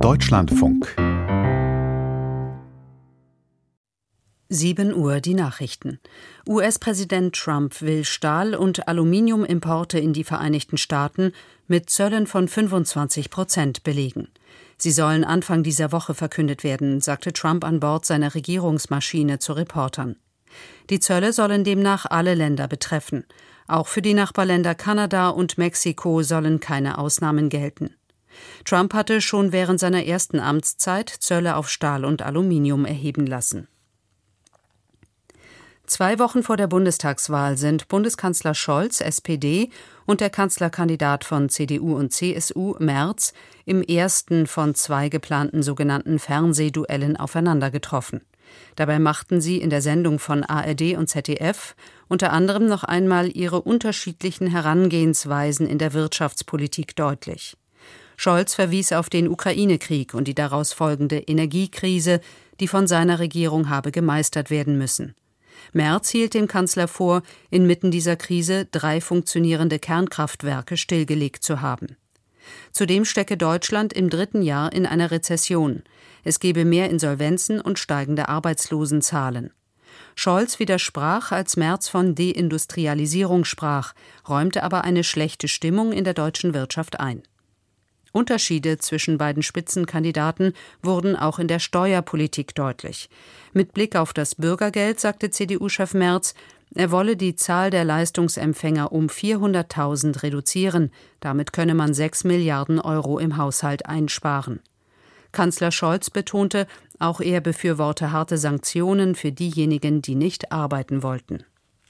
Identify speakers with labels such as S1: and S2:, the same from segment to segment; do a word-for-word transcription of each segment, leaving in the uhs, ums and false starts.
S1: Deutschlandfunk.
S2: sieben Uhr die Nachrichten. U S-Präsident Trump will Stahl- und Aluminiumimporte in die Vereinigten Staaten mit Zöllen von fünfundzwanzig Prozent belegen. Sie sollen Anfang dieser Woche verkündet werden, sagte Trump an Bord seiner Regierungsmaschine zu Reportern. Die Zölle sollen demnach alle Länder betreffen. Auch für die Nachbarländer Kanada und Mexiko sollen keine Ausnahmen gelten. Trump hatte schon während seiner ersten Amtszeit Zölle auf Stahl und Aluminium erheben lassen. Zwei Wochen vor der Bundestagswahl sind Bundeskanzler Scholz, S P D, und der Kanzlerkandidat von C D U und C S U, Merz, im ersten von zwei geplanten sogenannten Fernsehduellen aufeinander getroffen. Dabei machten sie in der Sendung von A R D und Z D F unter anderem noch einmal ihre unterschiedlichen Herangehensweisen in der Wirtschaftspolitik deutlich. Scholz verwies auf den Ukraine-Krieg und die daraus folgende Energiekrise, die von seiner Regierung habe gemeistert werden müssen. Merz hielt dem Kanzler vor, inmitten dieser Krise drei funktionierende Kernkraftwerke stillgelegt zu haben. Zudem stecke Deutschland im dritten Jahr in einer Rezession. Es gebe mehr Insolvenzen und steigende Arbeitslosenzahlen. Scholz widersprach, als Merz von Deindustrialisierung sprach, räumte aber eine schlechte Stimmung in der deutschen Wirtschaft ein. Unterschiede zwischen beiden Spitzenkandidaten wurden auch in der Steuerpolitik deutlich. Mit Blick auf das Bürgergeld sagte C D U-Chef Merz, er wolle die Zahl der Leistungsempfänger um vierhunderttausend reduzieren. Damit könne man sechs Milliarden Euro im Haushalt einsparen. Kanzler Scholz betonte, auch er befürworte harte Sanktionen für diejenigen, die nicht arbeiten wollten.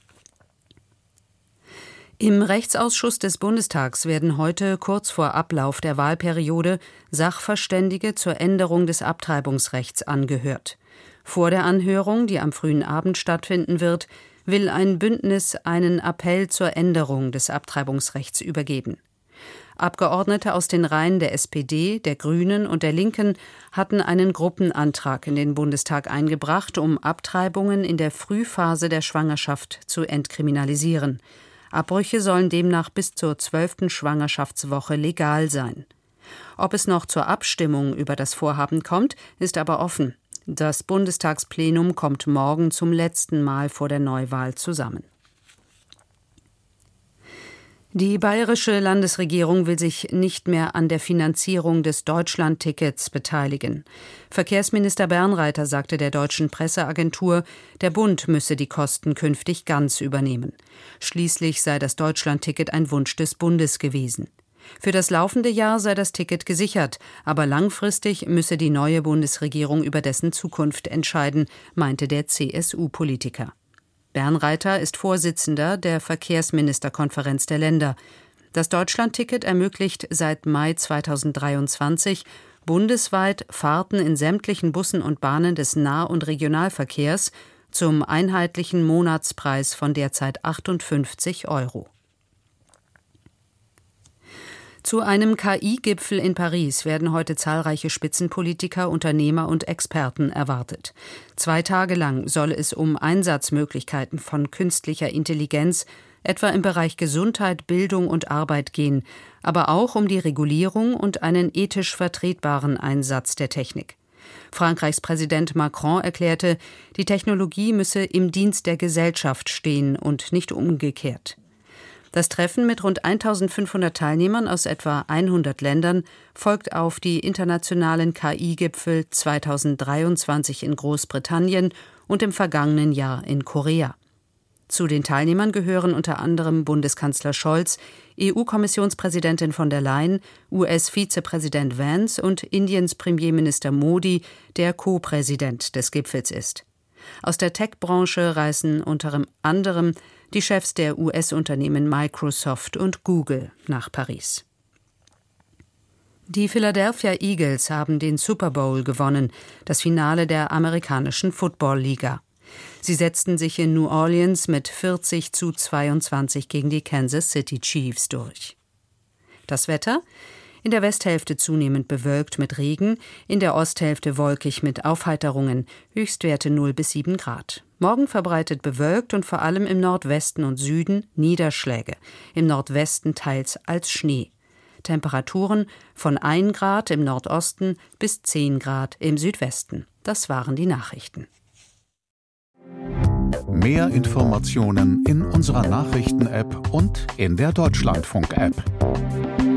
S2: Im Rechtsausschuss des Bundestags werden heute kurz vor Ablauf der Wahlperiode Sachverständige zur Änderung des Abtreibungsrechts angehört. Vor der Anhörung, die am frühen Abend stattfinden wird, will ein Bündnis einen Appell zur Änderung des Abtreibungsrechts übergeben. Abgeordnete aus den Reihen der S P D, der Grünen und der Linken hatten einen Gruppenantrag in den Bundestag eingebracht, um Abtreibungen in der Frühphase der Schwangerschaft zu entkriminalisieren. Abbrüche sollen demnach bis zur zwölften Schwangerschaftswoche legal sein. Ob es noch zur Abstimmung über das Vorhaben kommt, ist aber offen. Das Bundestagsplenum kommt morgen zum letzten Mal vor der Neuwahl zusammen. Die bayerische Landesregierung will sich nicht mehr an der Finanzierung des Deutschlandtickets beteiligen. Verkehrsminister Bernreiter sagte der deutschen Presseagentur, der Bund müsse die Kosten künftig ganz übernehmen. Schließlich sei das Deutschlandticket ein Wunsch des Bundes gewesen. Für das laufende Jahr sei das Ticket gesichert, aber langfristig müsse die neue Bundesregierung über dessen Zukunft entscheiden, meinte der C S U-Politiker. Bernreiter ist Vorsitzender der Verkehrsministerkonferenz der Länder. Das Deutschlandticket ermöglicht seit Mai zweitausenddreiundzwanzig bundesweit Fahrten in sämtlichen Bussen und Bahnen des Nah- und Regionalverkehrs zum einheitlichen Monatspreis von derzeit achtundfünfzig Euro. Zu einem K I-Gipfel in Paris werden heute zahlreiche Spitzenpolitiker, Unternehmer und Experten erwartet. Zwei Tage lang soll es um Einsatzmöglichkeiten von künstlicher Intelligenz, etwa im Bereich Gesundheit, Bildung und Arbeit gehen, aber auch um die Regulierung und einen ethisch vertretbaren Einsatz der Technik. Frankreichs Präsident Macron erklärte, die Technologie müsse im Dienst der Gesellschaft stehen und nicht umgekehrt. Das Treffen mit rund eintausendfünfhundert Teilnehmern aus etwa hundert Ländern folgt auf die internationalen K I-Gipfel zweitausenddreiundzwanzig in Großbritannien und im vergangenen Jahr in Korea. Zu den Teilnehmern gehören unter anderem Bundeskanzler Scholz, E U-Kommissionspräsidentin von der Leyen, U S-Vizepräsident Vance und Indiens Premierminister Modi, der Co-Präsident des Gipfels ist. Aus der Tech-Branche reisen unter anderem die Chefs der U S-Unternehmen Microsoft und Google nach Paris. Die Philadelphia Eagles haben den Super Bowl gewonnen, das Finale der amerikanischen Football-Liga. Sie setzten sich in New Orleans mit vierzig zu zweiundzwanzig gegen die Kansas City Chiefs durch. Das Wetter? In der Westhälfte zunehmend bewölkt mit Regen, in der Osthälfte wolkig mit Aufheiterungen, Höchstwerte null bis sieben Grad. Morgen verbreitet bewölkt und vor allem im Nordwesten und Süden Niederschläge, im Nordwesten teils als Schnee. Temperaturen von ein Grad im Nordosten bis zehn Grad im Südwesten. Das waren die Nachrichten.
S1: Mehr Informationen in unserer Nachrichten-App und in der Deutschlandfunk-App.